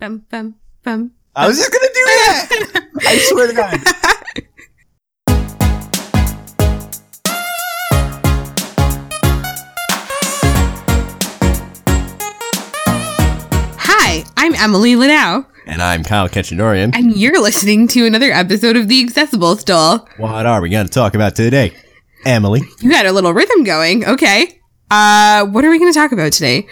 Bum, bum, bum. I was just going to do that. I swear to God. Hi, I'm Emily Liddell. And I'm Kyle Ketchandorian. And you're listening to another episode of The Accessible Stool. What are we going to talk about today, Emily? You got a little rhythm going. Okay. What are we going to talk about today?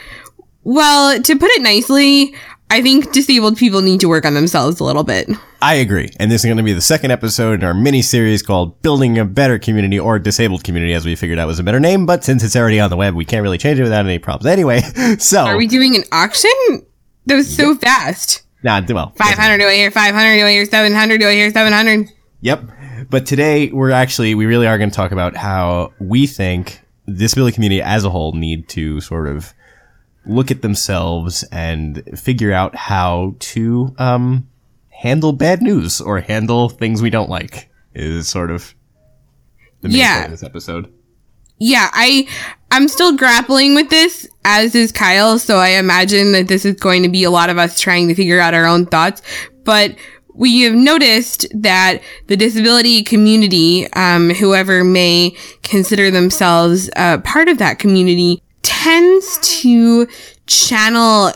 Well, to put it nicely, I think disabled people need to work on themselves a little bit. I agree. And this is going to be the second episode in our mini-series called Building a Better Community, or Disabled Community, as we figured out was a better name. But since it's already on the web, we can't really change it without any problems. Anyway, so... Are we doing an auction? That was so fast. Nah, well... 500, do I hear 500? Do I hear 700? Do I hear 700? Yep. But today, we really are going to talk about how we think the disability community as a whole need to sort of look at themselves and figure out how to handle bad news or handle things we don't like is sort of the main point of this episode. Yeah, I'm still grappling with this, as is Kyle, so I imagine that this is going to be a lot of us trying to figure out our own thoughts. But we have noticed that the disability community, whoever may consider themselves part of that community, tends to channel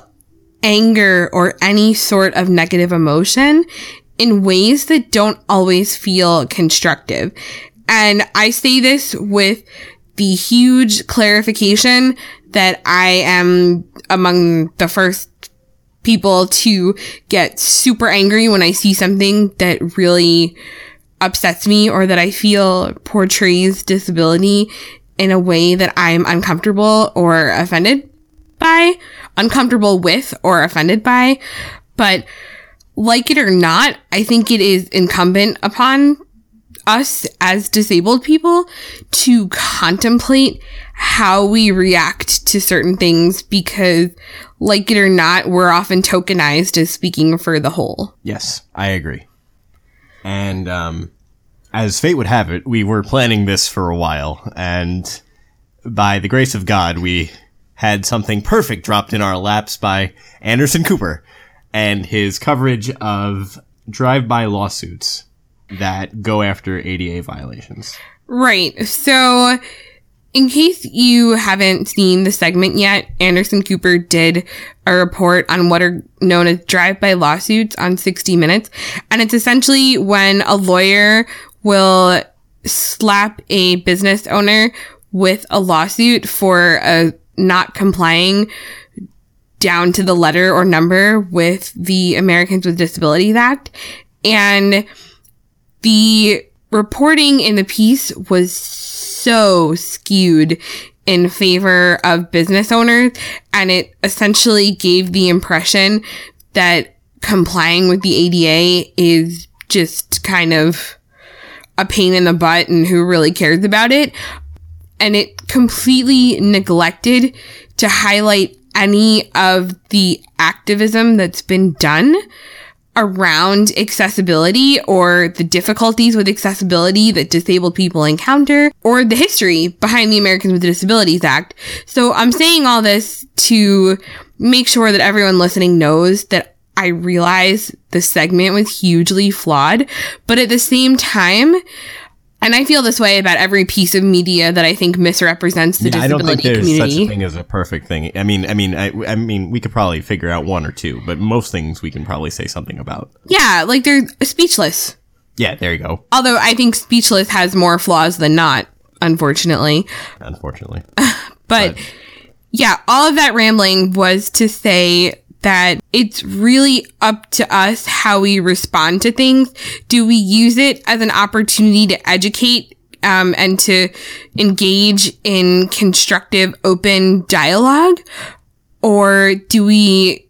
anger or any sort of negative emotion in ways that don't always feel constructive. And I say this with the huge clarification that I am among the first people to get super angry when I see something that really upsets me or that I feel portrays disability in a way that I'm uncomfortable or offended by, uncomfortable with or offended by. But like it or not, I think it is incumbent upon us as disabled people to contemplate how we react to certain things, because like it or not, we're often tokenized as speaking for the whole. Yes, I agree. And as fate would have it, we were planning this for a while, and by the grace of God, we had something perfect dropped in our laps by Anderson Cooper and his coverage of drive-by lawsuits that go after ADA violations. Right. So, in case you haven't seen the segment yet, Anderson Cooper did a report on what are known as drive-by lawsuits on 60 Minutes. And it's essentially when a lawyer will slap a business owner with a lawsuit for not complying down to the letter or number with the Americans with Disabilities Act. And the reporting in the piece was so skewed in favor of business owners, and it essentially gave the impression that complying with the ADA is just kind of a pain in the butt and who really cares about it. And it completely neglected to highlight any of the activism that's been done around accessibility or the difficulties with accessibility that disabled people encounter, or the history behind the Americans with Disabilities Act. So I'm saying all this to make sure that everyone listening knows that I realize the segment was hugely flawed, but at the same time, and I feel this way about every piece of media that I think misrepresents the disability community. I don't think there's such a thing as a perfect thing. I mean, we could probably figure out one or two, but most things we can probably say something about. Yeah, like they're Speechless. Yeah, there you go. Although I think Speechless has more flaws than not, unfortunately. But yeah, all of that rambling was to say that it's really up to us how we respond to things. Do we use it as an opportunity to educate and to engage in constructive, open dialogue? Or do we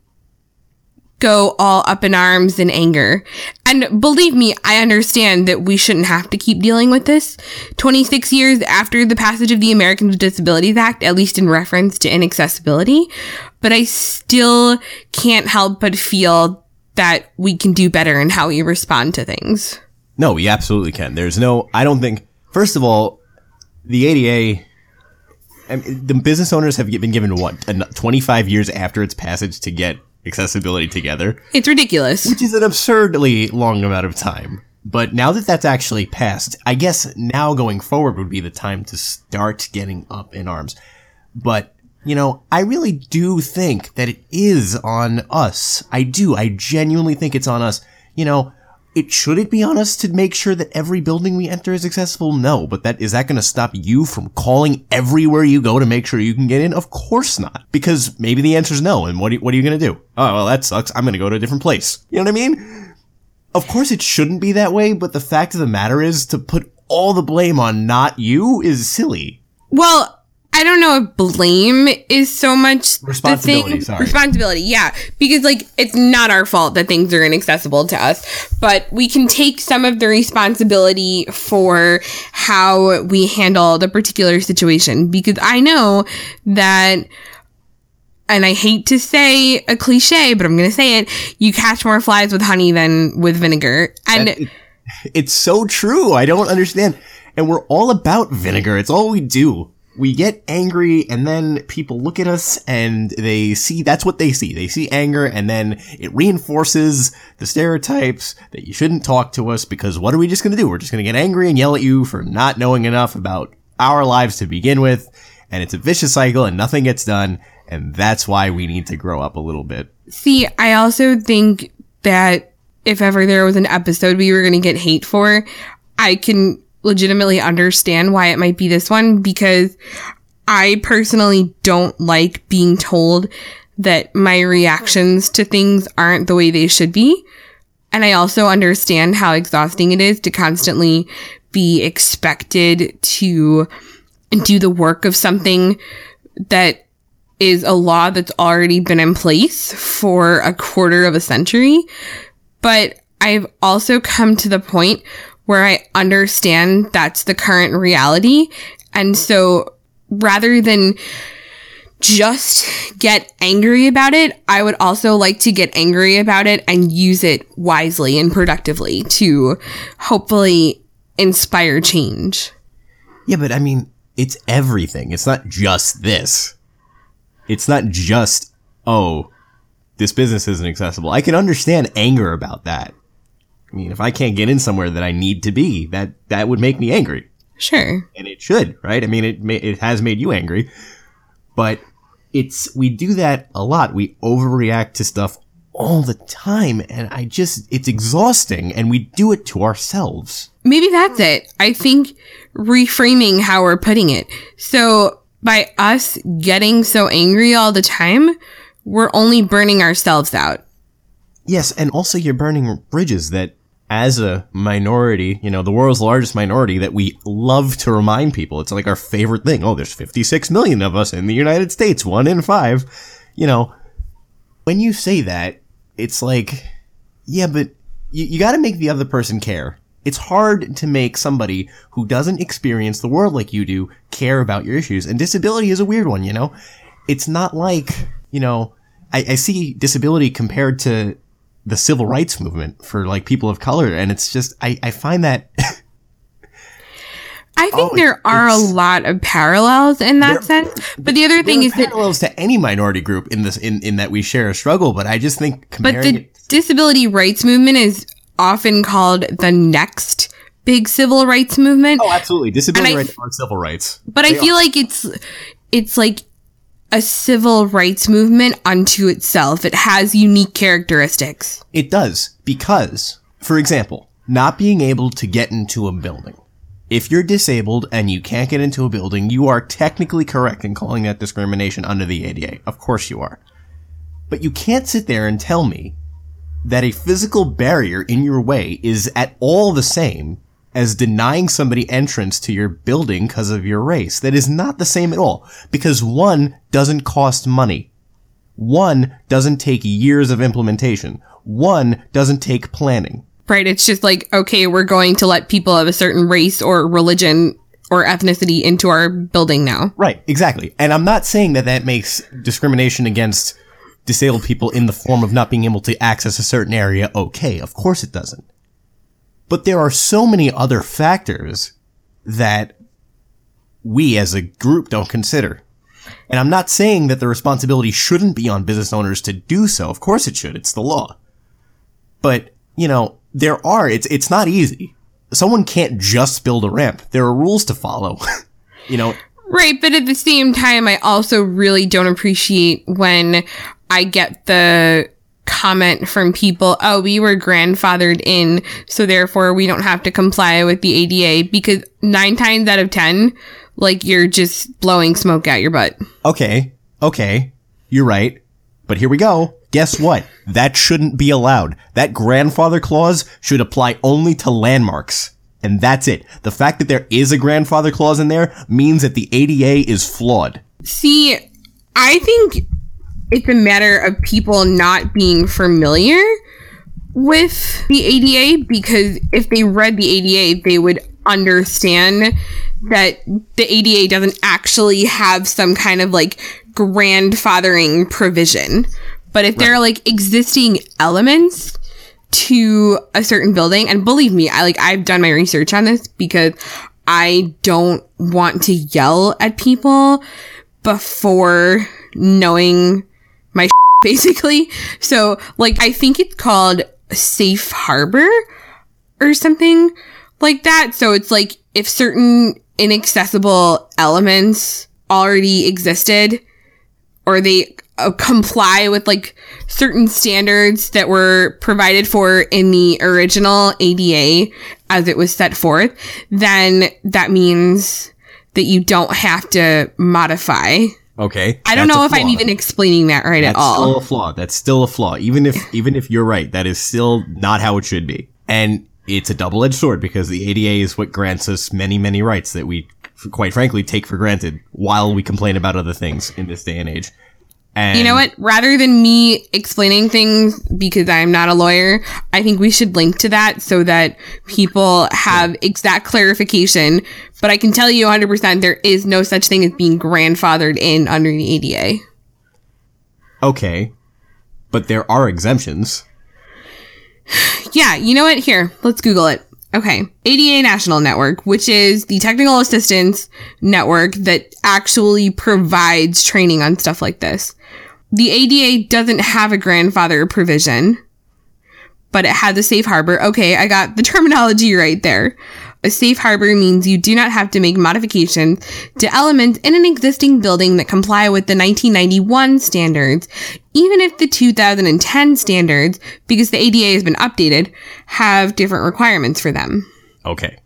go all up in arms in anger? And believe me, I understand that we shouldn't have to keep dealing with this 26 years after the passage of the Americans with Disabilities Act, at least in reference to inaccessibility. But I still can't help but feel that we can do better in how we respond to things. No, we absolutely can. I don't think, first of all, the ADA, the business owners have been given 25 years after its passage to get accessibility together. It's ridiculous. Which is an absurdly long amount of time. But now that that's actually passed, I guess now going forward would be the time to start getting up in arms. But, you know, I really do think that it is on us. I do. I genuinely think it's on us. You know, should it be on us to make sure that every building we enter is accessible? No, but is that going to stop you from calling everywhere you go to make sure you can get in? Of course not. Because maybe the answer is no, and what are you going to do? Oh, well, that sucks. I'm going to go to a different place. You know what I mean? Of course it shouldn't be that way, but the fact of the matter is to put all the blame on not you is silly. Well, I don't know if blame is so much responsibility. Responsibility, yeah. Because, like, it's not our fault that things are inaccessible to us, but we can take some of the responsibility for how we handle the particular situation. Because I know that, and I hate to say a cliche, but I'm going to say it, you catch more flies with honey than with vinegar. And it's so true. I don't understand. And we're all about vinegar. It's all we do. We get angry, and then people look at us and that's what they see. They see anger, and then it reinforces the stereotypes that you shouldn't talk to us, because what are we just going to do? We're just going to get angry and yell at you for not knowing enough about our lives to begin with, and it's a vicious cycle and nothing gets done, and that's why we need to grow up a little bit. See, I also think that if ever there was an episode we were going to get hate for, I can legitimately understand why it might be this one, because I personally don't like being told that my reactions to things aren't the way they should be. And I also understand how exhausting it is to constantly be expected to do the work of something that is a law that's already been in place for a quarter of a century. But I've also come to the point where I understand that's the current reality. And so rather than just get angry about it, I would also like to get angry about it and use it wisely and productively to hopefully inspire change. Yeah, but I mean, it's everything. It's not just this. It's not just, oh, this business isn't accessible. I can understand anger about that. I mean, if I can't get in somewhere that I need to be, that would make me angry. Sure. And it should, right? I mean, it has made you angry, but we do that a lot. We overreact to stuff all the time, and it's exhausting, and we do it to ourselves. Maybe that's it. I think reframing how we're putting it. So by us getting so angry all the time, we're only burning ourselves out. Yes, and also you're burning bridges that, as a minority, you know, the world's largest minority, that we love to remind people. It's like our favorite thing. Oh, there's 56 million of us in the United States, 1 in 5. You know, when you say that, it's like, yeah, but you got to make the other person care. It's hard to make somebody who doesn't experience the world like you do care about your issues. And disability is a weird one, you know? It's not like, you know, I see disability compared to the civil rights movement for, like, people of color, and it's just, I find that I think there are a lot of parallels in that sense. But the other thing is that parallels to any minority group in this, in that we share a struggle. But I just think comparing disability rights movement is often called the next big civil rights movement. Oh, absolutely. Disability rights are civil rights. But I feel like it's like a civil rights movement unto itself. It has unique characteristics. It does, because, for example, not being able to get into a building. If you're disabled and you can't get into a building, you are technically correct in calling that discrimination under the ADA. Of course you are. But you can't sit there and tell me that a physical barrier in your way is at all the same as denying somebody entrance to your building because of your race. That is not the same at all, because one doesn't cost money. One doesn't take years of implementation. One doesn't take planning. Right, it's just like, okay, we're going to let people of a certain race or religion or ethnicity into our building now. Right, exactly. And I'm not saying that makes discrimination against disabled people in the form of not being able to access a certain area okay. Of course it doesn't. But there are so many other factors that we as a group don't consider. And I'm not saying that the responsibility shouldn't be on business owners to do so. Of course it should. It's the law. But, it's not easy. Someone can't just build a ramp. There are rules to follow, Right, but at the same time, I also really don't appreciate when I get the comment from people, oh, we were grandfathered in, so therefore we don't have to comply with the ADA, because 9 times out of 10, you're just blowing smoke out your butt. Okay, you're right. But here we go. Guess what? That shouldn't be allowed. That grandfather clause should apply only to landmarks. And that's it. The fact that there is a grandfather clause in there means that the ADA is flawed. See, I think it's a matter of people not being familiar with the ADA, because if they read the ADA, they would understand that the ADA doesn't actually have some kind of grandfathering provision. But if there are existing elements to a certain building, and believe me, I've done my research on this because I don't want to yell at people before knowing my basically. So I think it's called Safe Harbor or something like that. So it's if certain inaccessible elements already existed, or they comply with certain standards that were provided for in the original ADA as it was set forth, then that means that you don't have to modify. Okay. I don't know if I'm even explaining that right at all. That's still a flaw. Even if you're right, that is still not how it should be. And it's a double-edged sword, because the ADA is what grants us many, many rights that we, quite frankly, take for granted while we complain about other things in this day and age. And you know what? Rather than me explaining things because I'm not a lawyer, I think we should link to that so that people have exact clarification. But I can tell you 100% there is no such thing as being grandfathered in under the ADA. Okay. But there are exemptions. Yeah, you know what? Here, let's Google it. Okay. ADA National Network, which is the technical assistance network that actually provides training on stuff like this. The ADA doesn't have a grandfather provision, but it has a safe harbor. Okay, I got the terminology right there. A safe harbor means you do not have to make modifications to elements in an existing building that comply with the 1991 standards, even if the 2010 standards, because the ADA has been updated, have different requirements for them. Okay.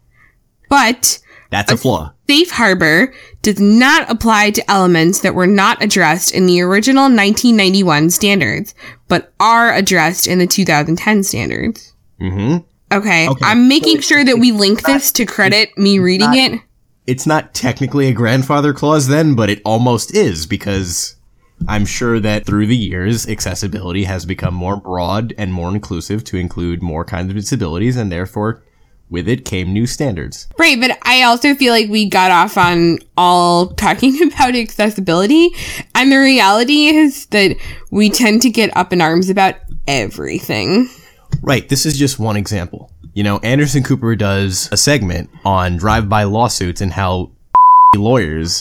But that's a flaw. Safe harbor does not apply to elements that were not addressed in the original 1991 standards, but are addressed in the 2010 standards. Mm-hmm. Okay. I'm making sure that we link this to credit me reading it. It's not technically a grandfather clause then, but it almost is, because I'm sure that through the years, accessibility has become more broad and more inclusive to include more kinds of disabilities, and therefore, with it came new standards. Right, but I also feel like we got off on all talking about accessibility, and the reality is that we tend to get up in arms about everything. Right, this is just one example. Anderson Cooper does a segment on drive-by lawsuits and how lawyers,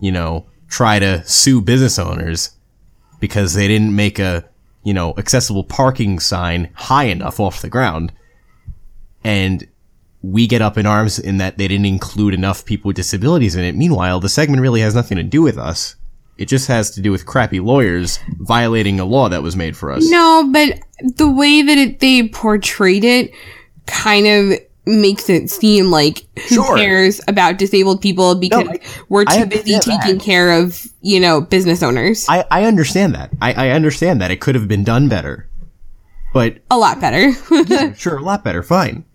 try to sue business owners because they didn't make a, accessible parking sign high enough off the ground. And we get up in arms in that they didn't include enough people with disabilities in it. Meanwhile, the segment really has nothing to do with us. It just has to do with crappy lawyers violating a law that was made for us. No, but the way that they portrayed it kind of makes it seem like who cares about disabled people because we're too busy taking care of, business owners. I understand that. I understand that. It could have been done better. But a lot better. Yeah, sure, a lot better. Fine.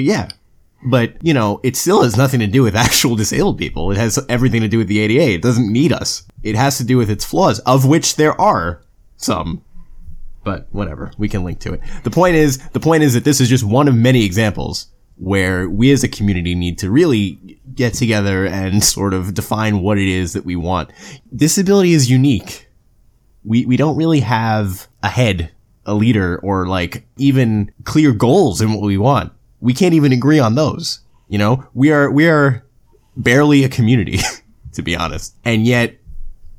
But, it still has nothing to do with actual disabled people. It has everything to do with the ADA. It doesn't need us. It has to do with its flaws, of which there are some. But whatever, we can link to it. The point is that this is just one of many examples where we as a community need to really get together and sort of define what it is that we want. Disability is unique. We don't really have a head, a leader, or even clear goals in what we want. We can't even agree on those. We are barely a community, to be honest. And yet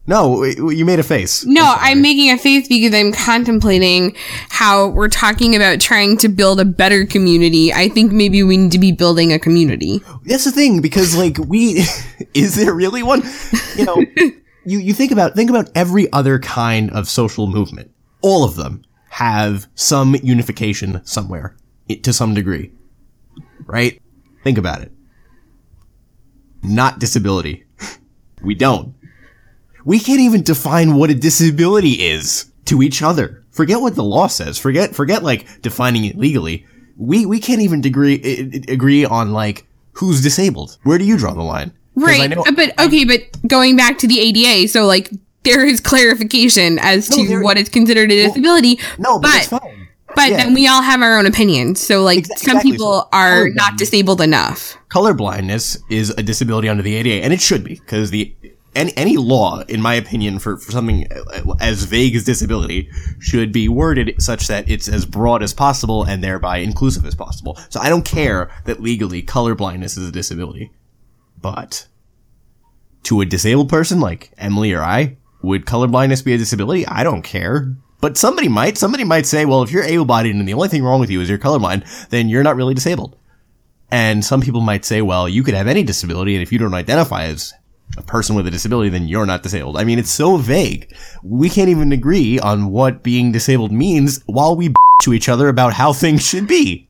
No, you made a face. No, I'm making a face because I'm contemplating how we're talking about trying to build a better community. I think maybe we need to be building a community. That's the thing, because like is there really one? You know, you think about every other kind of social movement. All of them have some unification somewhere to some degree, right? Think about it. Not disability. We don't. We can't even define what a disability is to each other. Forget what the law says. Forget like defining it legally. We can't even agree on like who's disabled. Where do you draw the line? Right. But going back to the ADA, so like there is clarification as to what is considered a disability. But it's fine. But then we all have our own opinions. So like some people are not disabled enough. Colorblindness is a disability under the ADA, and it should be, because any law, in my opinion, for something as vague as disability should be worded such that it's as broad as possible and thereby inclusive as possible. So I don't care that legally colorblindness is a disability. But to a disabled person like Emily or I, would colorblindness be a disability? I don't care. But somebody might say, well, if you're able-bodied and the only thing wrong with you is you're colorblind, then you're not really disabled. And some people might say, well, you could have any disability, and if you don't identify as a person with a disability, then you're not disabled. I mean, it's so vague. We can't even agree on what being disabled means while we to each other about how things should be.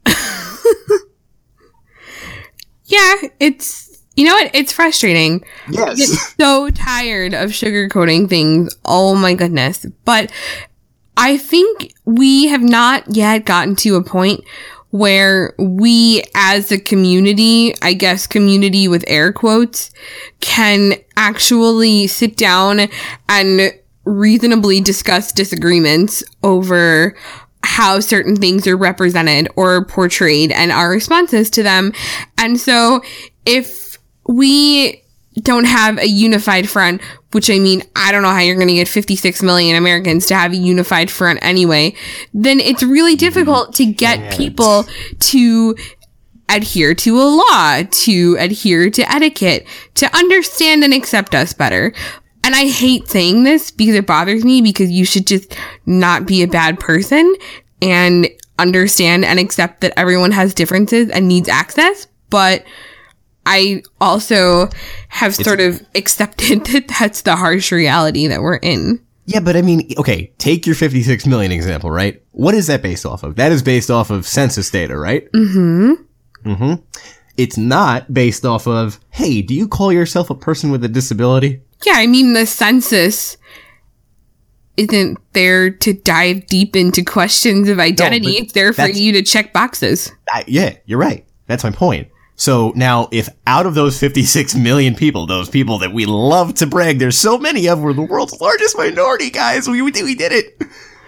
Yeah, you know what? It's frustrating. Yes. I get so tired of sugarcoating things. Oh my goodness. But I think we have not yet gotten to a point where we as a community, I guess community with air quotes, can actually sit down and reasonably discuss disagreements over how certain things are represented or portrayed and our responses to them. And so if we don't have a unified front, which I mean, I don't know how you're going to get 56 million Americans to have a unified front anyway, then it's really difficult to get people to adhere to a law, to adhere to etiquette, to understand and accept us better. And I hate saying this because it bothers me, because you should just not be a bad person and understand and accept that everyone has differences and needs access. But I also have sort of accepted that that's the harsh reality that we're in. Yeah, but I mean, okay, take your 56 million example, right? What is that based off of? That is based off of census data, right? Mm-hmm. It's not based off of, hey, do you call yourself a person with a disability? Yeah, I mean, the census isn't there to dive deep into questions of identity. It's there for you to check boxes. Yeah, you're right. That's my point. So now, if out of those 56 million people, those people that we love to brag, there's so many of, we're the world's largest minority, guys. We did it.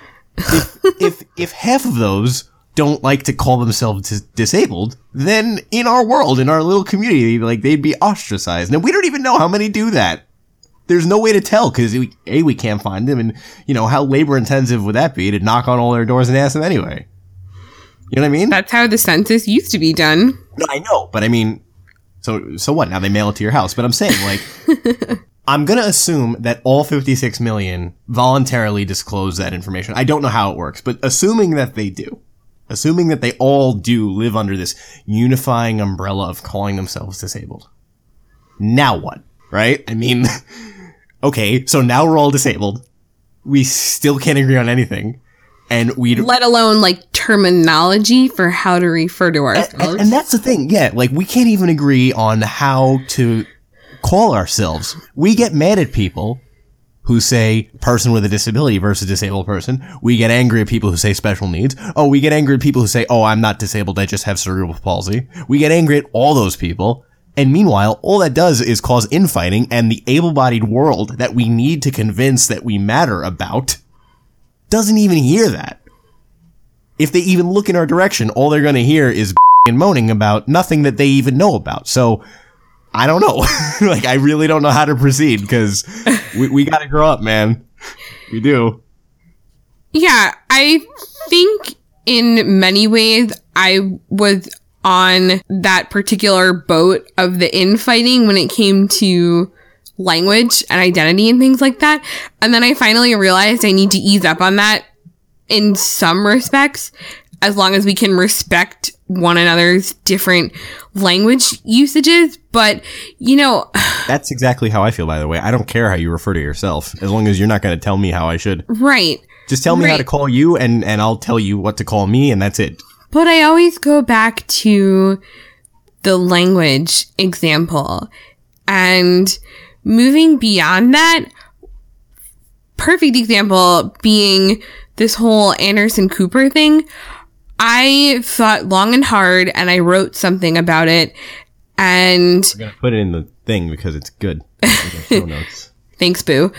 If half of those don't like to call themselves disabled, then in our world, in our little community, like, they'd be ostracized. And we don't even know how many do that. There's no way to tell, because we can't find them, and you know, how labor intensive would that be to knock on all their doors and ask them anyway? You know what I mean? That's how the census used to be done. No, I know, but I mean, so what? Now they mail it to your house. But I'm saying, like, I'm going to assume that all 56 million voluntarily disclose that information. I don't know how it works, but assuming that they do, assuming that they all do live under this unifying umbrella of calling themselves disabled. Now what? Right? I mean, okay, so now we're all disabled. We still can't agree on anything. And let alone like terminology for how to refer to ourselves. And that's the thing. Yeah. Like, we can't even agree on how to call ourselves. We get mad at people who say person with a disability versus disabled person. We get angry at people who say special needs. Oh, we get angry at people who say, oh, I'm not disabled, I just have cerebral palsy. We get angry at all those people. And meanwhile, all that does is cause infighting, and the able-bodied world that we need to convince that we matter about doesn't even hear that. If they even look in our direction, all they're going to hear is and moaning about nothing that they even know about. So, I don't know. Like, I really don't know how to proceed, because we got to grow up, man. We do. Yeah, I think in many ways I was on that particular boat of the infighting when it came to language and identity and things like that. And then I finally realized I need to ease up on that in some respects, as long as we can respect one another's different language usages. But, That's exactly how I feel, by the way. I don't care how you refer to yourself, as long as you're not going to tell me how I should. Right. Just tell me how to call you, and I'll tell you what to call me, and that's it. But I always go back to the language example. And moving beyond that, perfect example being this whole Anderson Cooper thing. I thought long and hard, and I wrote something about it, and we're gonna put it in the thing because it's good. Show notes. Thanks, Boo.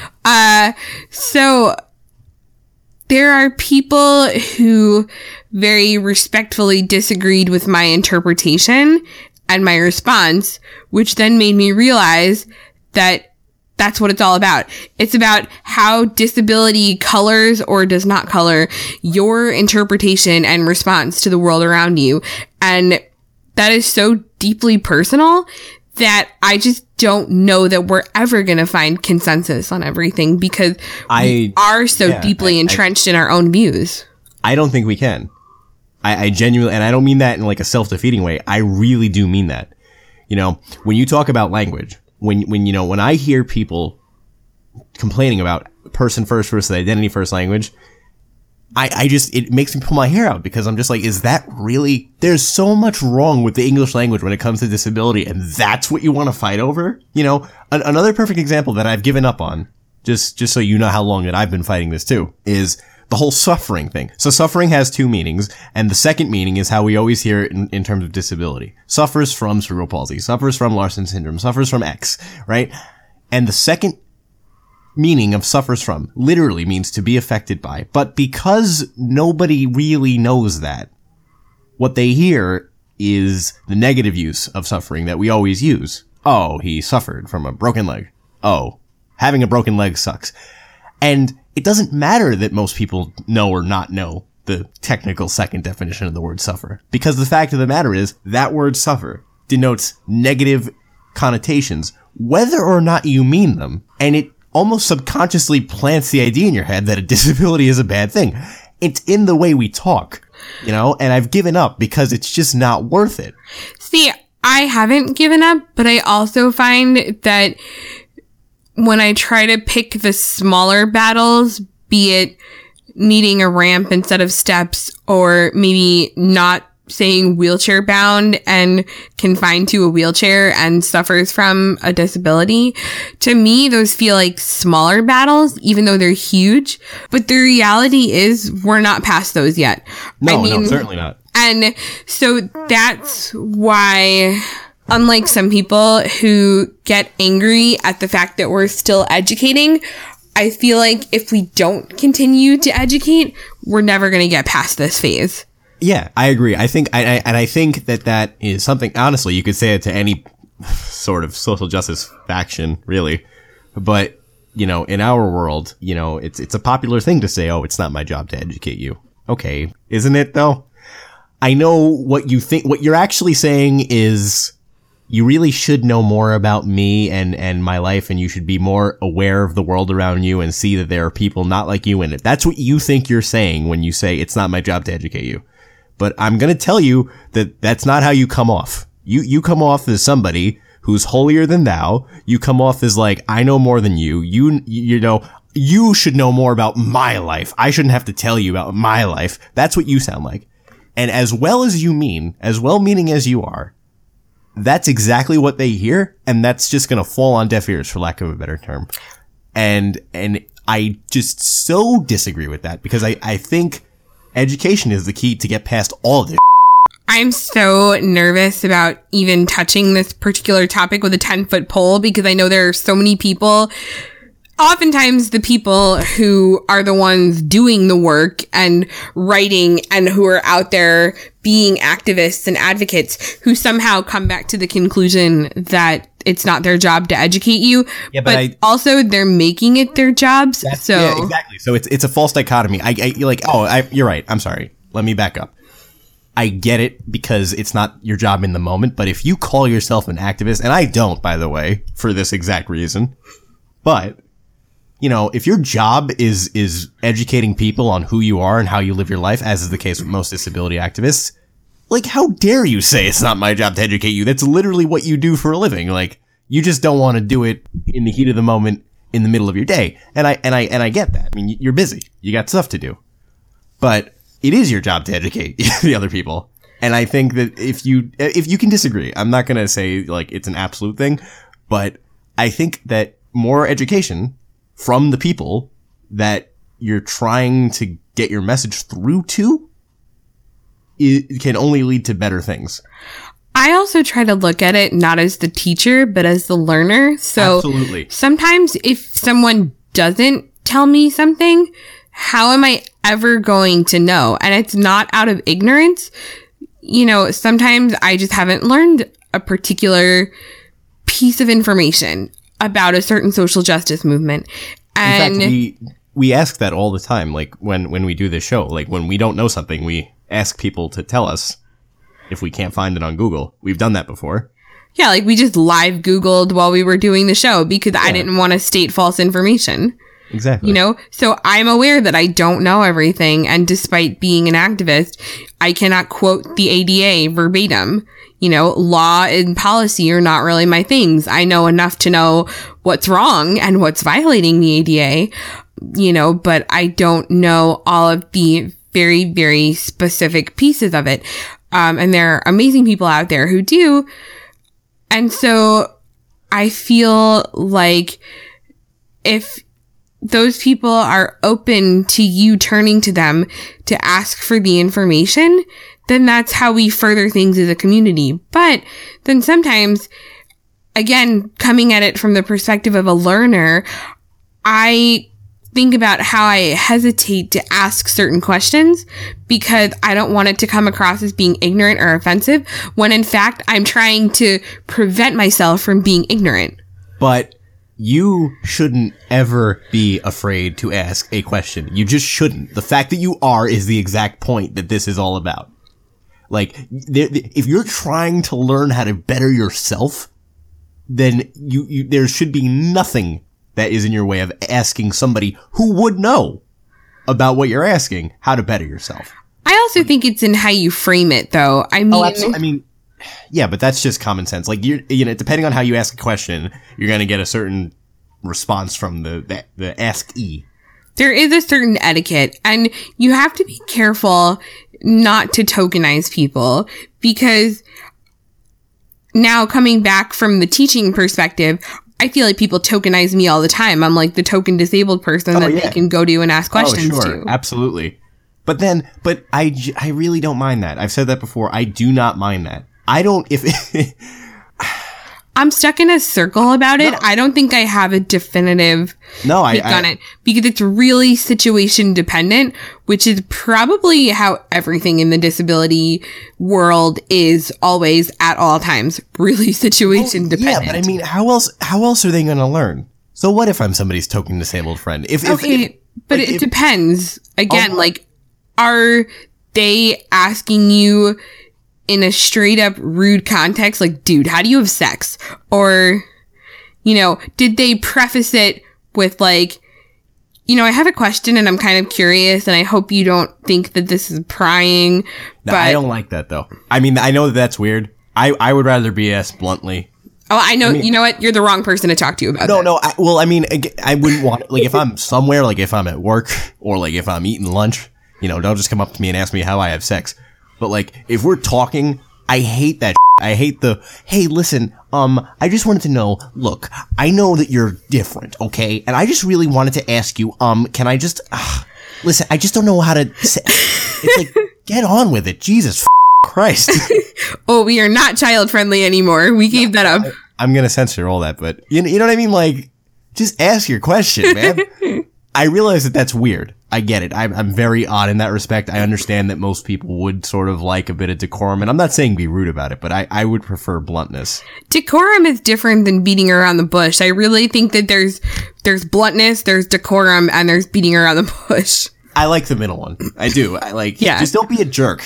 So there are people who very respectfully disagreed with my interpretation and my response, which then made me realize that that's what it's all about. It's about how disability colors or does not color your interpretation and response to the world around you. And that is so deeply personal that I just don't know that we're ever going to find consensus on everything, because we are so deeply entrenched in our own views. I don't think we can. I genuinely, and I don't mean that in like a self-defeating way. I really do mean that. When you talk about language, when I hear people complaining about person first versus identity first language, it makes me pull my hair out, because I'm just like, is that really, there's so much wrong with the English language when it comes to disability, and that's what you want to fight over? Another perfect example that I've given up on, just so you know how long that I've been fighting this too, is the whole suffering thing. So suffering has two meanings, and the second meaning is how we always hear it in terms of disability. Suffers from cerebral palsy, suffers from Larsen syndrome, suffers from X, right? And the second meaning of suffers from literally means to be affected by. But because nobody really knows that, what they hear is the negative use of suffering that we always use. Oh, he suffered from a broken leg. Oh, having a broken leg sucks. And it doesn't matter that most people know or not know the technical second definition of the word suffer, because the fact of the matter is that word suffer denotes negative connotations, whether or not you mean them. And it almost subconsciously plants the idea in your head that a disability is a bad thing. It's in the way we talk, and I've given up because it's just not worth it. See, I haven't given up, but I also find that when I try to pick the smaller battles, be it needing a ramp instead of steps, or maybe not saying wheelchair bound and confined to a wheelchair and suffers from a disability, to me, those feel like smaller battles, even though they're huge. But the reality is we're not past those yet. No, certainly not. And so that's why, unlike some people who get angry at the fact that we're still educating, I feel like if we don't continue to educate, we're never going to get past this phase. Yeah, I agree. I think that is something, honestly, you could say it to any sort of social justice faction, really. But, in our world, it's a popular thing to say, oh, it's not my job to educate you. Okay, isn't it though? I know what you think. What you're actually saying is, you really should know more about me and my life, and you should be more aware of the world around you and see that there are people not like you in it. That's what you think you're saying when you say it's not my job to educate you. But I'm going to tell you that that's not how you come off. You come off as somebody who's holier than thou. You come off as like, I know more than you. You should know more about my life. I shouldn't have to tell you about my life. That's what you sound like. And as well-meaning as you are, that's exactly what they hear, and that's just going to fall on deaf ears, for lack of a better term. And I just so disagree with that, because I think education is the key to get past all of this. I'm so nervous about even touching this particular topic with a 10-foot pole, because I know there are so many people, oftentimes the people who are the ones doing the work and writing and who are out there being activists and advocates, who somehow come back to the conclusion that it's not their job to educate you, but also they're making it their jobs. Yeah, exactly. So it's a false dichotomy. You're right. I'm sorry. Let me back up. I get it because it's not your job in the moment, but if you call yourself an activist, and I don't, by the way, for this exact reason, but, you know, if your job is educating people on who you are and how you live your life, as is the case with most disability activists, like, how dare you say it's not my job to educate you? That's literally what you do for a living. Like, you just don't want to do it in the heat of the moment in the middle of your day. And I get that. I mean, you're busy. You got stuff to do. But it is your job to educate the other people. And I think that if you can disagree, I'm not going to say like it's an absolute thing, but I think that more education from the people that you're trying to get your message through to, it can only lead to better things. I also try to look at it not as the teacher, but as the learner. So Absolutely. Sometimes if someone doesn't tell me something, how am I ever going to know? And it's not out of ignorance. You know, sometimes I just haven't learned a particular piece of information about a certain social justice movement. And in fact, we ask that all the time. Like when we do this show, like when we don't know something, we ask people to tell us if we can't find it on Google. We've done that before. Yeah, like we just live Googled while we were doing the show because I didn't want to state false information. Exactly. You know, so I'm aware that I don't know everything. And despite being an activist, I cannot quote the ADA verbatim. You know, law and policy are not really my things. I know enough to know what's wrong and what's violating the ADA, you know, but I don't know all of the very, very specific pieces of it. And there are amazing people out there who do. And so I feel like if those people are open to you turning to them to ask for the information, then that's how we further things as a community. But then sometimes, again, coming at it from the perspective of a learner, I think about how I hesitate to ask certain questions because I don't want it to come across as being ignorant or offensive, when in fact I'm trying to prevent myself from being ignorant. But you shouldn't ever be afraid to ask a question. You just shouldn't. The fact that you are is the exact point that this is all about. Like, if you're trying to learn how to better yourself, then there should be nothing that is in your way of asking somebody who would know about what you're asking how to better yourself. I also think it's in how you frame it, though. I mean, yeah, but that's just common sense. Like, you know, depending on how you ask a question, you're going to get a certain response from the askee. There is a certain etiquette, and you have to be careful not to tokenize people, because now coming back from the teaching perspective, I feel like people tokenize me all the time. I'm like the token disabled person that they can go to and ask questions to. Absolutely. But I really don't mind that. I've said that before. I do not mind that. I don't, I'm stuck in a circle about it. No. I don't think I have a definitive take on it, because it's really situation dependent, which is probably how everything in the disability world is always at all times. Really situation dependent. Yeah, but I mean, how else are they going to learn? So what if I'm somebody's token disabled friend? It depends. Again, are they asking you in a straight up rude context, like, dude, how do you have sex? Or, you know, did they preface it with like, you know, I have a question and I'm kind of curious and I hope you don't think that this is prying. No, I don't like that though. I mean, I know that that's weird. I would rather be asked bluntly. Oh, I know. I mean, you know what? You're the wrong person to talk to you about that. No. I wouldn't want, like, if I'm somewhere, like if I'm at work or like if I'm eating lunch, you know, don't just come up to me and ask me how I have sex. But like, if we're talking, I hate that. I hate hey, listen, I just wanted to know, look, I know that you're different, okay? And I just really wanted to ask you, can I just, listen, I just don't know how to say, it's like, get on with it. Jesus Christ. Oh, we are not child friendly anymore. We gave that up. I'm going to censor all that, but you know what I mean? Like, just ask your question, man. I realize that that's weird. I get it. I'm very odd in that respect. I understand that most people would sort of like a bit of decorum, and I'm not saying be rude about it, but I would prefer bluntness. Decorum is different than beating around the bush. I really think that there's bluntness, there's decorum, and there's beating around the bush. I like the middle one. I do. Just don't be a jerk.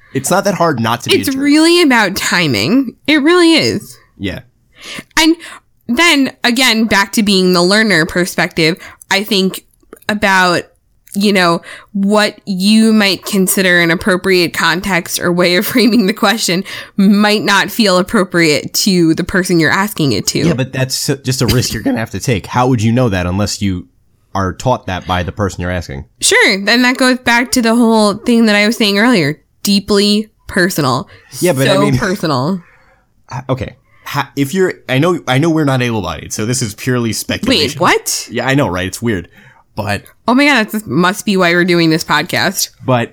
It's not that hard not to be a It's jerk. really about timing. It really is. Yeah. And then again, back to being the learner perspective, I think about, what you might consider an appropriate context or way of framing the question might not feel appropriate to the person you're asking it to. Yeah, but that's just a risk you're going to have to take. How would you know that unless you are taught that by the person you're asking? Sure. Then that goes back to the whole thing that I was saying earlier. Deeply personal. Yeah, but so I mean, personal. Okay. If you're, I know we're not able-bodied, so this is purely speculation. Wait, what? Yeah, I know, right? It's weird, but Oh my god, that must be why we're doing this podcast. But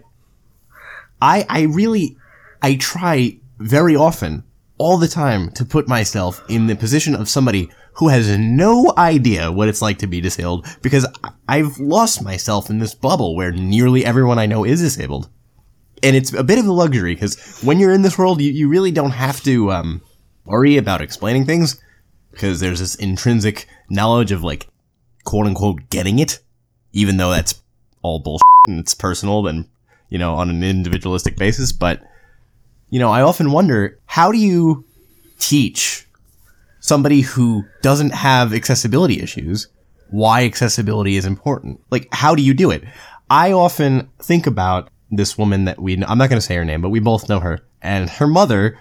I try very often, all the time, to put myself in the position of somebody who has no idea what it's like to be disabled, because I've lost myself in this bubble where nearly everyone I know is disabled. And it's a bit of a luxury, because when you're in this world, you really don't have to worry about explaining things, because there's this intrinsic knowledge of, like, quote-unquote getting it, even though that's all bullshit and it's personal and, on an individualistic basis. But, I often wonder, how do you teach somebody who doesn't have accessibility issues why accessibility is important? Like, how do you do it? I often think about this woman that I'm not going to say her name, but we both know her. And her mother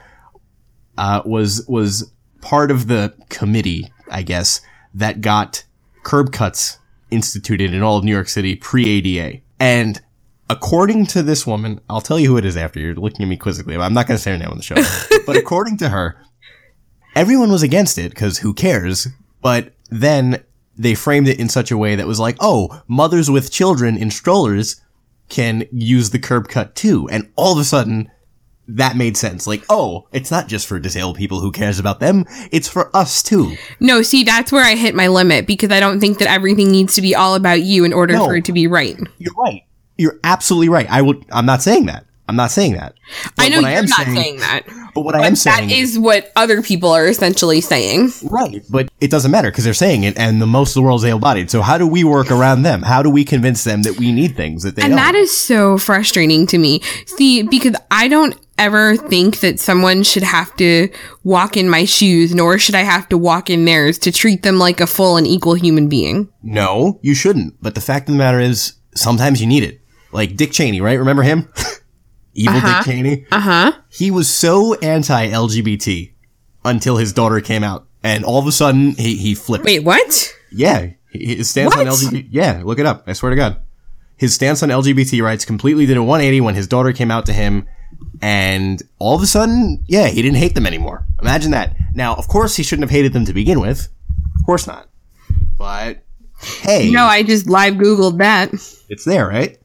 was part of the committee, I guess, that got curb cuts instituted in all of New York City pre-ADA. And according to this woman, I'll tell you who it is after. You're looking at me quizzically. I'm not going to say her name on the show. But according to her, everyone was against it because who cares? But then they framed it in such a way that was like, oh, mothers with children in strollers can use the curb cut too. And all of a sudden, that made sense. Like, oh, it's not just for disabled people. Who cares about them? It's for us too. No, see, that's where I hit my limit, because I don't think that everything needs to be all about you in order for it to be right. You're right. You're absolutely right. I'm not saying that. I'm not saying that. I know you're not saying that. But what I am saying is what other people are essentially saying. Right. But it doesn't matter because they're saying it, and most of the world's able-bodied. So how do we work around them? How do we convince them that we need things that they don't? And that is so frustrating to me. See, because I don't ever think that someone should have to walk in my shoes, nor should I have to walk in theirs to treat them like a full and equal human being. No, you shouldn't. But the fact of the matter is, sometimes you need it. Like Dick Cheney, right? Remember him? Evil Dick Cheney? He was so anti-LGBT until his daughter came out. And all of a sudden, he flipped. Wait, what? Yeah. His stance on LGBT... Yeah, look it up. I swear to God. His stance on LGBT rights completely did a 180 when his daughter came out to him. And all of a sudden, yeah, he didn't hate them anymore. Imagine that. Now, of course, he shouldn't have hated them to begin with. Of course not. But, hey. No, I just live Googled that. It's there, right?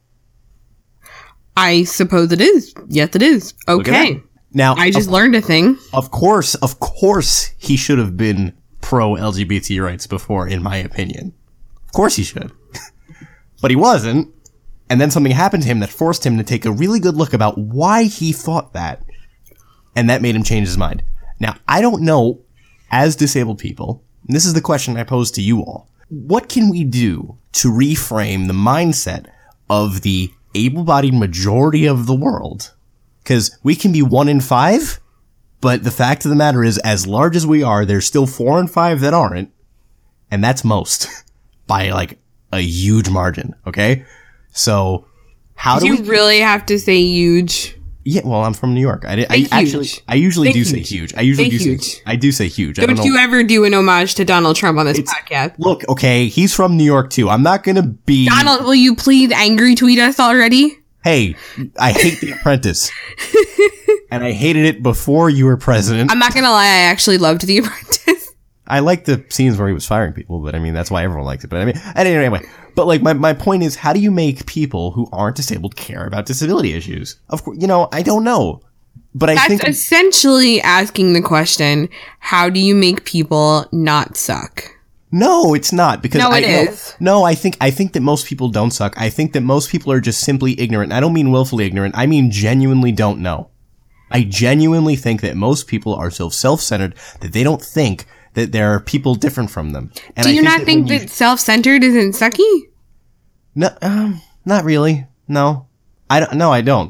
I suppose it is. Yes, it is. Okay. Now, I just learned a thing. Of course, he should have been pro-LGBT rights before, in my opinion. Of course he should. But he wasn't. And then something happened to him that forced him to take a really good look about why he thought that. And that made him change his mind. Now, I don't know, as disabled people, and this is the question I pose to you all, what can we do to reframe the mindset of the able-bodied majority of the world? Because we can be 1 in 5, but the fact of the matter is, as large as we are, there's still 4 in 5 that aren't. And that's most. By, like, a huge margin, okay? So, how do we... really have to say huge? Yeah, well, I'm from New York. I usually do say huge. I do say huge. Don't you ever do an homage to Donald Trump on this podcast? Look, okay, he's from New York too. I'm not gonna be... Donald, will you please angry tweet us already? Hey, I hate The Apprentice. And I hated it before you were president. I'm not gonna lie, I actually loved The Apprentice. I like the scenes where he was firing people, but I mean, that's why everyone likes it. But I mean, anyway, but like my point is, how do you make people who aren't disabled care about disability issues? Of course, I don't know. But I think that's essentially asking the question, how do you make people not suck? No, it's not, because it is. No, I think that most people don't suck. I think that most people are just simply ignorant. I don't mean willfully ignorant. I mean genuinely don't know. I genuinely think that most people are so self-centered that they don't think that there are people different from them. And do you not think that self-centered isn't sucky? No, not really. No, I don't. No, I don't.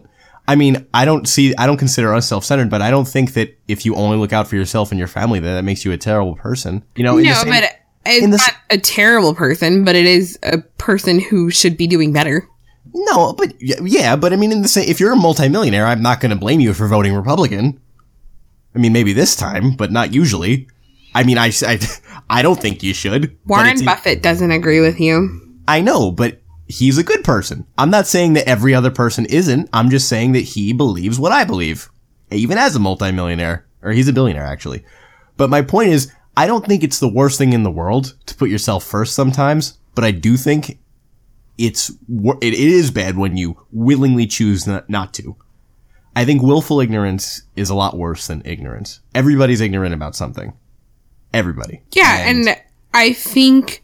I mean, I don't consider us self-centered, but I don't think that if you only look out for yourself and your family, that makes you a terrible person. You know, but it's not a terrible person, but it is a person who should be doing better. No, but yeah, but I mean, if you're a multimillionaire, I'm not going to blame you for voting Republican. I mean, maybe this time, but not usually. I mean, I don't think you should. Warren Buffett doesn't agree with you. I know, but he's a good person. I'm not saying that every other person isn't. I'm just saying that he believes what I believe, even as a multimillionaire. Or he's a billionaire, actually. But my point is, I don't think it's the worst thing in the world to put yourself first sometimes, but I do think it is bad when you willingly choose not to. I think willful ignorance is a lot worse than ignorance. Everybody's ignorant about something. Everybody. Yeah, and I think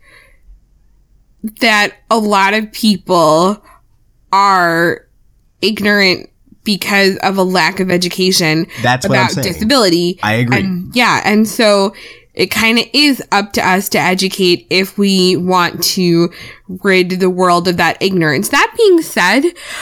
that a lot of people are ignorant because of a lack of education about disability. I agree. And so it kind of is up to us to educate if we want to rid the world of that ignorance. That being said,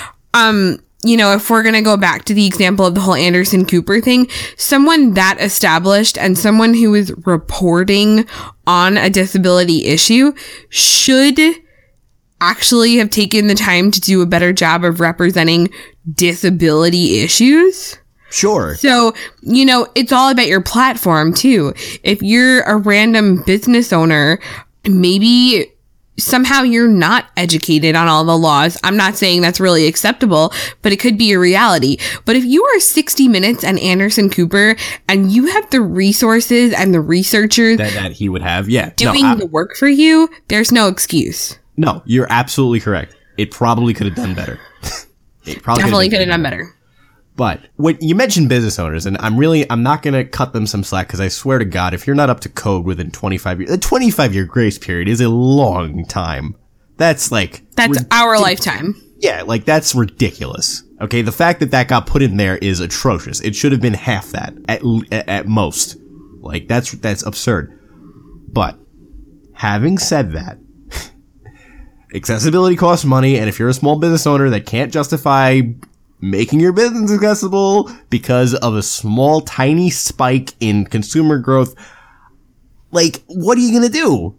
if we're going to go back to the example of the whole Anderson Cooper thing, someone that established and someone who is reporting on a disability issue should actually have taken the time to do a better job of representing disability issues. Sure. So, it's all about your platform too. If you're a random business owner, maybe somehow you're not educated on all the laws. I'm not saying that's really acceptable, but it could be a reality. But if you are 60 Minutes and Anderson Cooper and you have the resources and the researchers that he would have, doing the work for you, there's no excuse. No, you're absolutely correct. It probably could have done better. It definitely could have done better. But when you mentioned business owners, and I'm not going to cut them some slack because I swear to God, if you're not up to code within 25 years, a 25-year grace period is a long time. That's our lifetime. Yeah, that's ridiculous. Okay, the fact that got put in there is atrocious. It should have been half that at most. That's absurd. But having said that, accessibility costs money, and if you're a small business owner that can't justify making your business accessible because of a small, tiny spike in consumer growth, what are you gonna do?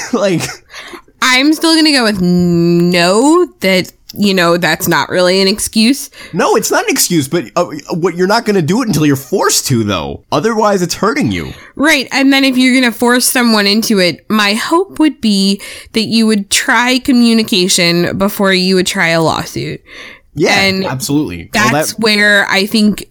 I'm still gonna go with no, that's not really an excuse. No, it's not an excuse, but you're not gonna do it until you're forced to, though. Otherwise, it's hurting you. Right, and then if you're gonna force someone into it, my hope would be that you would try communication before you would try a lawsuit. Yeah, and absolutely. That's where I think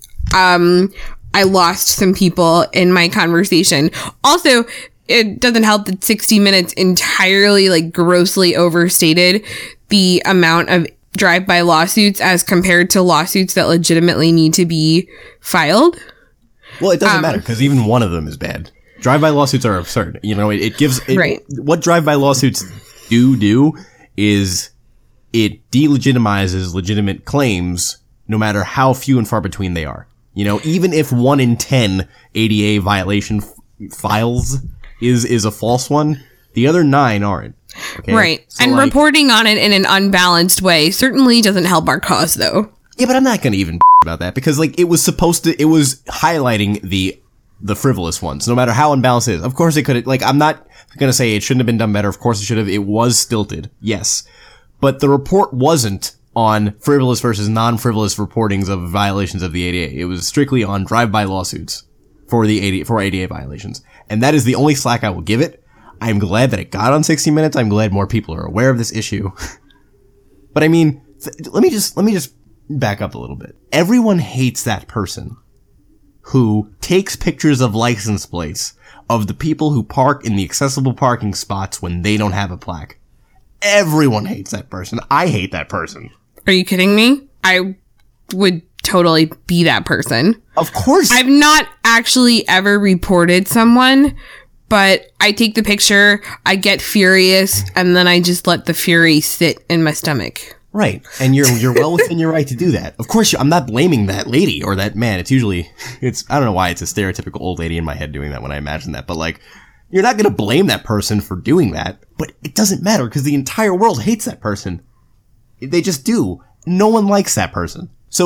I lost some people in my conversation. Also, it doesn't help that 60 Minutes entirely grossly overstated the amount of drive-by lawsuits as compared to lawsuits that legitimately need to be filed. Well, it doesn't matter because even one of them is bad. Drive-by lawsuits are absurd. It gives right. What drive-by lawsuits do is it delegitimizes legitimate claims, no matter how few and far between they are. Even if 1 in 10 ADA violation files is a false one, the other 9 aren't. Okay? Right. So and reporting on it in an unbalanced way certainly doesn't help our cause, though. Yeah, but I'm not going to even about that because, it was highlighting the frivolous ones, no matter how unbalanced it is. Of course it could have, I'm not going to say it shouldn't have been done better. Of course it should have. It was stilted. Yes. But the report wasn't on frivolous versus non-frivolous reportings of violations of the ADA. It was strictly on drive-by lawsuits for ADA violations. And that is the only slack I will give it. I'm glad that it got on 60 Minutes. I'm glad more people are aware of this issue. But I mean, let me just back up a little bit. Everyone hates that person who takes pictures of license plates of the people who park in the accessible parking spots when they don't have a plaque. Everyone hates that person. I hate that person. Are you kidding me? I would totally be that person. Of course. I've not actually ever reported someone, but I take the picture, I get furious, and then I just let the fury sit in my stomach. Right. And you're well within your right to do that. Of course, I'm not blaming that lady or that man. I don't know why it's a stereotypical old lady in my head doing that when I imagine that, but you're not going to blame that person for doing that, but it doesn't matter because the entire world hates that person. They just do. No one likes that person. So if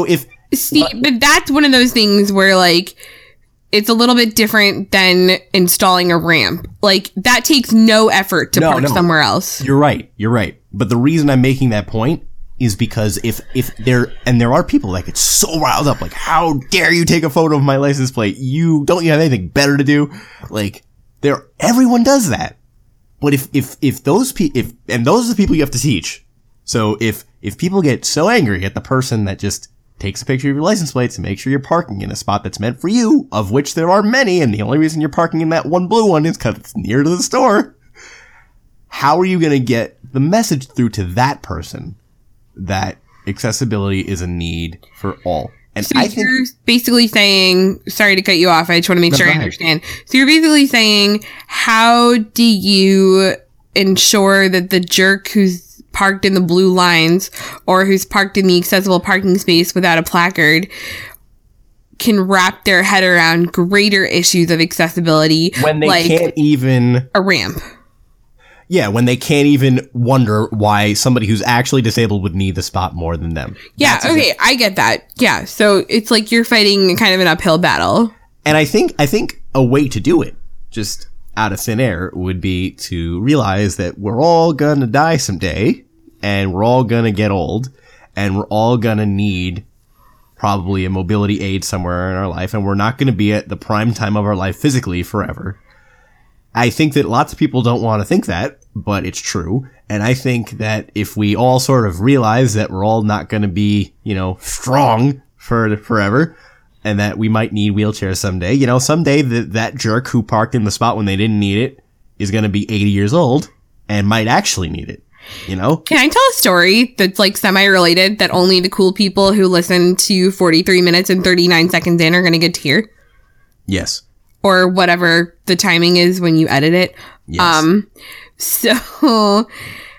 See, but that's one of those things where, like, it's a little bit different than installing a ramp. Like, that takes no effort to park somewhere else. You're right. But the reason I'm making that point is because if there are people that get so riled up, like, how dare you take a photo of my license plate? You have anything better to do? Like, everyone does that. But if those are the people you have to teach. So if people get so angry at the person that just takes a picture of your license plates and make sure you're parking in a spot that's meant for you, of which there are many, and the only reason you're parking in that one blue one is because it's near to the store, how are you going to get the message through to that person that accessibility is a need for all? And so you're basically saying, sorry to cut you off, I just want to make sure I understand. So you're basically saying, how do you ensure that the jerk who's parked in the blue lines or who's parked in the accessible parking space without a placard can wrap their head around greater issues of accessibility when they can't even a ramp? Yeah, when they can't even wonder why somebody who's actually disabled would need the spot more than them. Yeah, okay, I get that. Yeah, so it's like you're fighting kind of an uphill battle. And I think a way to do it, just out of thin air, would be to realize that we're all gonna die someday, and we're all gonna get old, and we're all gonna need probably a mobility aid somewhere in our life, and we're not gonna be at the prime time of our life physically forever. I think that lots of people don't want to think that, but it's true. And I think that if we all sort of realize that we're all not going to be, strong for forever, and that we might need wheelchairs someday, someday that jerk who parked in the spot when they didn't need it is going to be 80 years old and might actually need it, Can I tell a story that's like semi-related that only the cool people who listen to 43 minutes and 39 seconds in are going to get to hear? Yes. Or whatever the timing is when you edit it. Yes. So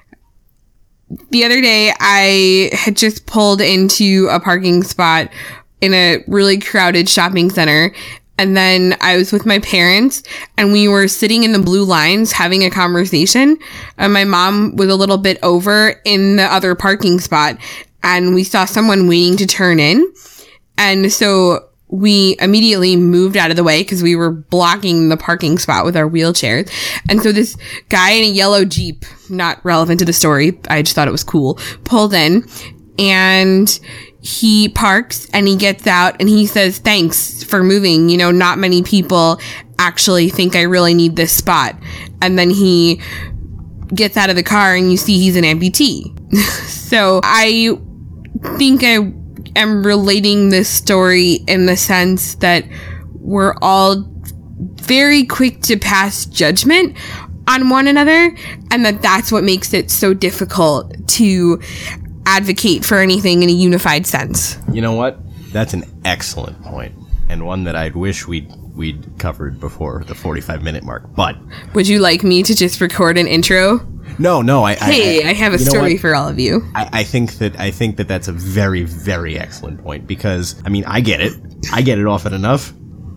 the other day I had just pulled into a parking spot in a really crowded shopping center. And then I was with my parents and we were sitting in the blue lines having a conversation. And my mom was a little bit over in the other parking spot and we saw someone waiting to turn in. And so we immediately moved out of the way because we were blocking the parking spot with our wheelchairs. And so this guy in a yellow Jeep, not relevant to the story, I just thought it was cool, pulled in and he parks and he gets out and he says, "Thanks for moving. Not many people actually think I really need this spot." And then he gets out of the car and you see he's an amputee. So I think I am relating this story in the sense that we're all very quick to pass judgment on one another, and that's what makes it so difficult to advocate for anything in a unified sense. You know what? That's an excellent point, and one that I'd wish we'd covered before the 45-minute mark. But would you like me to just record an intro? No. I have a story for all of you. I think that that's a very, very excellent point because I get it. I get it often enough.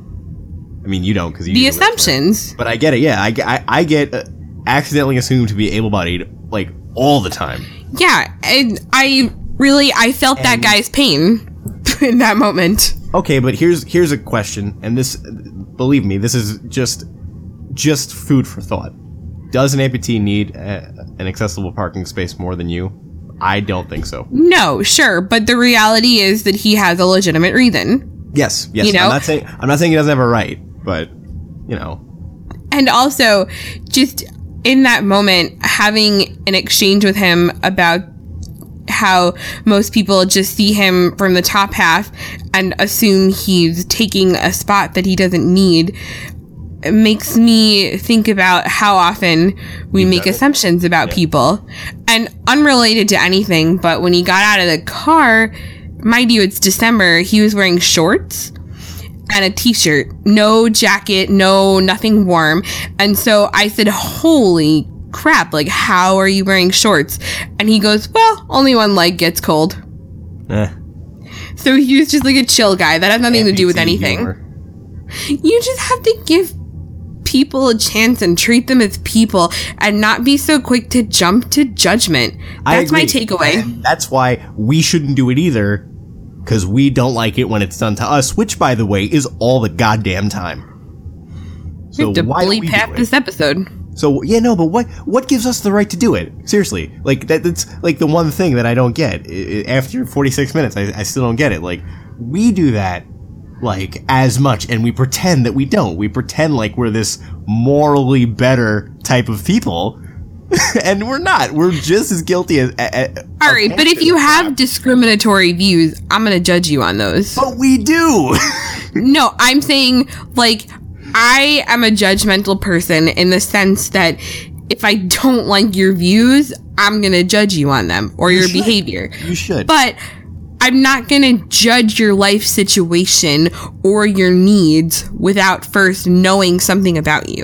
You don't because you the assumptions. But I get it. Yeah, I get accidentally assumed to be able-bodied like all the time. Yeah, and I felt that guy's pain in that moment. Okay, but here's a question, and this, believe me, this is just food for thought. Does an amputee need an accessible parking space more than you? I don't think so. No, sure, but the reality is that he has a legitimate reason. Yes. I'm not saying he doesn't have a right, but And also, just in that moment, having an exchange with him about how most people just see him from the top half and assume he's taking a spot that he doesn't need, it makes me think about how often we make assumptions about people. And unrelated to anything, but when he got out of the car, mind you, it's December, he was wearing shorts and a t-shirt, no jacket, nothing warm. And so I said, "Holy crap, like, how are you wearing shorts?" And he goes, "Well, only one leg gets cold." So he was just like a chill guy. That has nothing to do with anything. You just have to give people a chance and treat them as people and not be so quick to jump to judgment. That's my takeaway. That's why we shouldn't do it either. because we don't like it when it's done to us, which, by the way, is all the goddamn time. You have to bleep half this episode. So, yeah, no, but what gives us the right to do it? Seriously. Like, that's, like, the one thing that I don't get. After 46 minutes, I still don't get it. Like, we do that, like, as much, and we pretend that we don't. We pretend like we're this morally better type of people, and we're not. We're just as guilty as... All right, but if you have discriminatory views, I'm going to judge you on those. But we do! No, I'm saying, like... I am a judgmental person in the sense that if I don't like your views, I'm going to judge you on them or your behavior. You should. But I'm not going to judge your life situation or your needs without first knowing something about you.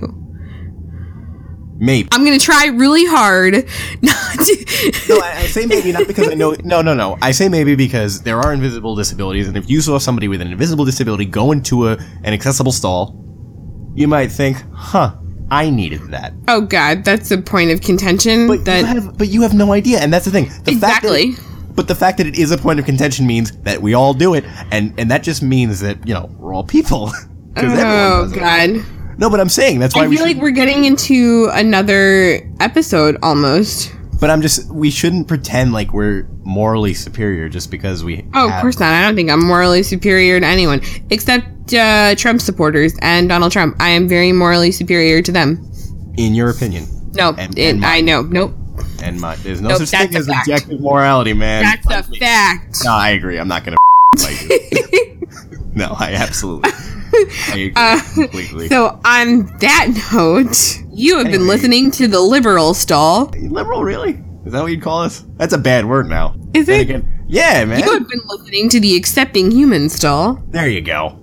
Maybe. I'm going to try really hard not to... No, I say maybe not because I know... No. I say maybe because there are invisible disabilities, and if you saw somebody with an invisible disability go into an accessible stall... You might think, I needed that. Oh God, that's a point of contention. But you have no idea, and that's the thing. Exactly. But the fact that it is a point of contention means that we all do it, and that just means that, we're all people. Oh God. No, but I'm saying that's why I feel like we're getting into another episode almost. But we shouldn't pretend like we're morally superior just because we... Oh, of course not. I don't think I'm morally superior to anyone. Except Trump supporters and Donald Trump. I am very morally superior to them. In your opinion. No, I know. Nope. And there's no such thing as objective morality, man. That's a fact. No, I agree. I'm not going to fight you. No, I absolutely... I agree completely. So, on that note, you have been listening to the Liberal Stall. Liberal, really? Is that what you'd call us? That's a bad word now. Is it? Again, yeah, man. You have been listening to the Accepting Human Stall. There you go.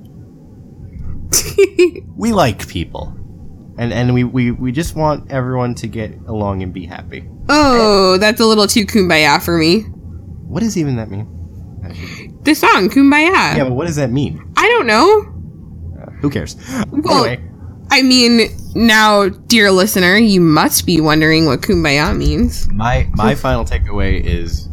We like people. And we just want everyone to get along and be happy. Oh, that's a little too kumbaya for me. What does even that mean? The song, Kumbaya. Yeah, but what does that mean? I don't know. Who cares? Well, anyway. I mean, now, dear listener, you must be wondering what Kumbaya means. My final takeaway is,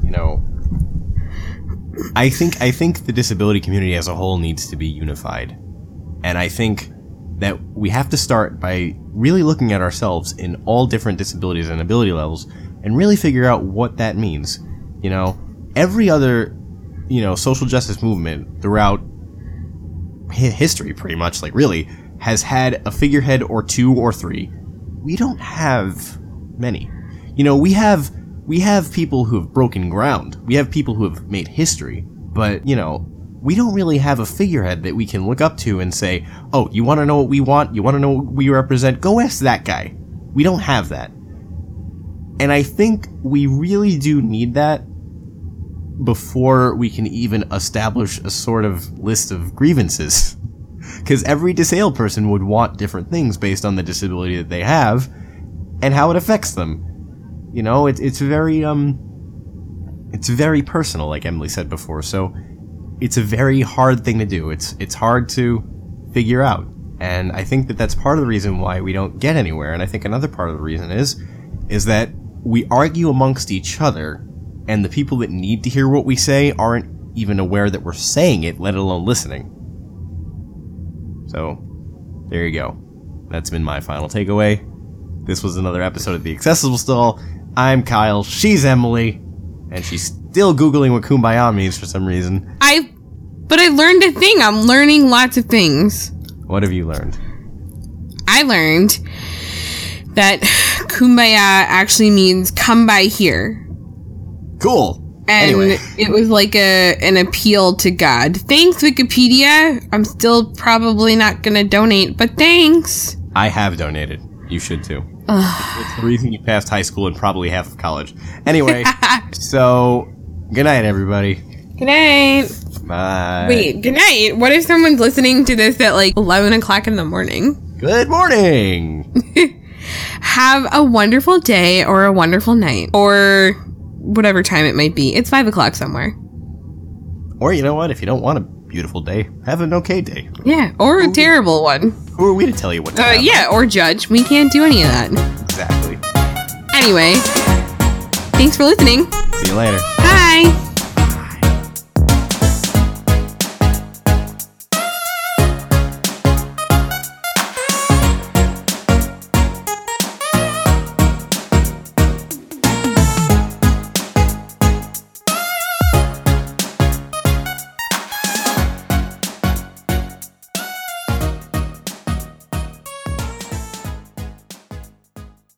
I think the disability community as a whole needs to be unified. And I think that we have to start by really looking at ourselves in all different disabilities and ability levels and really figure out what that means. Every other, social justice movement throughout history, pretty much, really, has had a figurehead or two or three. We don't have many. We have people who have broken ground. We have people who have made history. But, we don't really have a figurehead that we can look up to and say, oh, you want to know what we want? You want to know what we represent? Go ask that guy. We don't have that. And I think we really do need that before we can even establish a sort of list of grievances. Because every disabled person would want different things based on the disability that they have and how it affects them. It's very personal, like Emily said before, so it's a very hard thing to do. It's hard to figure out. And I think that that's part of the reason why we don't get anywhere. And I think another part of the reason is that we argue amongst each other, and the people that need to hear what we say aren't even aware that we're saying it, let alone listening. So, there you go. That's been my final takeaway. This was another episode of The Accessible Stall. I'm Kyle, she's Emily, and she's still Googling what Kumbaya means for some reason. But I learned a thing. I'm learning lots of things. What have you learned? I learned that Kumbaya actually means come by here. Cool. And anyway. It was like an appeal to God. Thanks, Wikipedia. I'm still probably not going to donate, but thanks. I have donated. You should too. It's the reason you passed high school and probably half of college. Anyway, so good night, everybody. Good night. Bye. Wait, good night? What if someone's listening to this at 11 o'clock in the morning? Good morning. Have a wonderful day or a wonderful night or whatever time it might be. It's 5 o'clock somewhere. Or you know what? If you don't want a beautiful day, have an okay day. Yeah, or a terrible one. Who are we to tell you what to have? Yeah, or judge. We can't do any of that. Exactly. Anyway, thanks for listening. See you later. Bye.